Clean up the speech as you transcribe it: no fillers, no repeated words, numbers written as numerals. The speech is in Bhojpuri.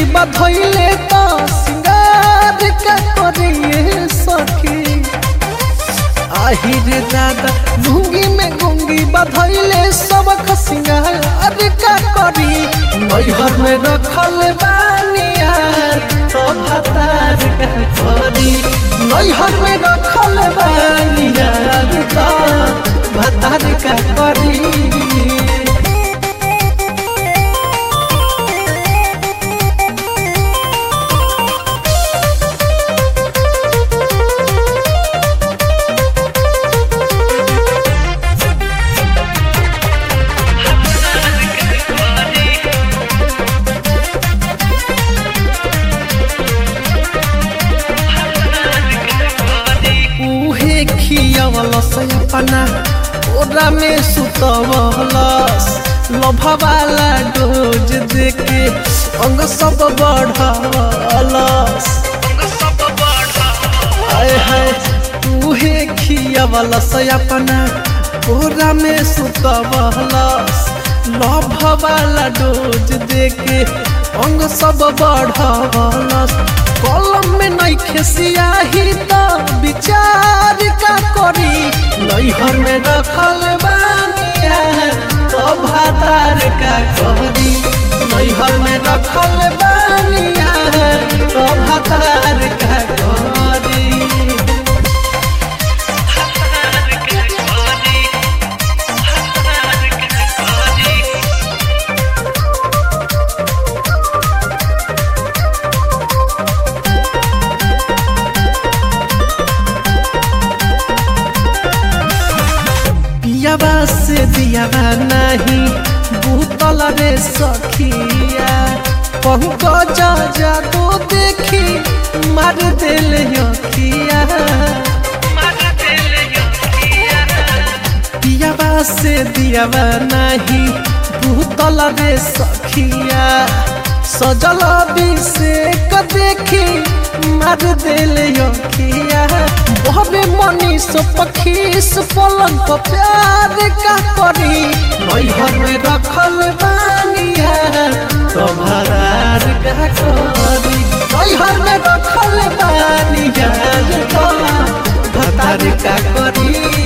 बधैले तो सिंगार का करिए सखी। आहिर दादा घुंगी में घुंगी बधैले सबक सिंगार का करी। नैहर में रखल बानिया तो भतार का करी। नैहर में रखल बानिया तो भतार का करी। खियावलस अपना ओरा में सुतवलस। लभवाला डोज देके अंग सब बढ़वलस। आय हाय उहे खियावलस अपना ओरा में सुतवलस। लभवाला डोज देके अंग सब बढ़वलस। कलम में नइखे सियाही तो विचार का करी। नैहर में रखल बानिया तो भतार का करी। नैहर में रखल बानिया तो भतार का करी। दियावा से दियावा नहीं भूतल रे सखिया। पहुँच जा तो देखी मार दिल अखिया। दियावा से दियावा नहीं भूतल रे सखिया। सजल अभिषेक देखी मार दिल अखिया। बहबे मनीष पखीस पलंग पर प्यार का करी। नैहर में रखल बानिया तो भतार का करी। नैहर में रखल बानिया तो भतार का करी।